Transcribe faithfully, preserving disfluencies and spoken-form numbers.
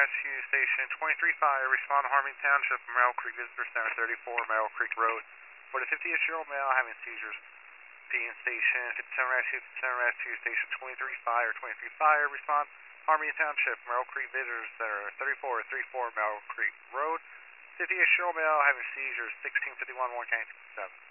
Rescue Station twenty-three Fire, respond to Harmony Township, Merrill Creek Visitor Center, thirty-four Merrill Creek Road. For the fifty-ish-year-old male having seizures, being station fifty-seven Rescue, fifty-seven Rescue Station twenty-three Fire, twenty-three Fire, respond Harmony Township, Merrill Creek Visitor Center, thirty-four thirty-four Merrill Creek Road. fifty-ish-year-old male having seizures, sixteen fifty-one, one county sixty-seven.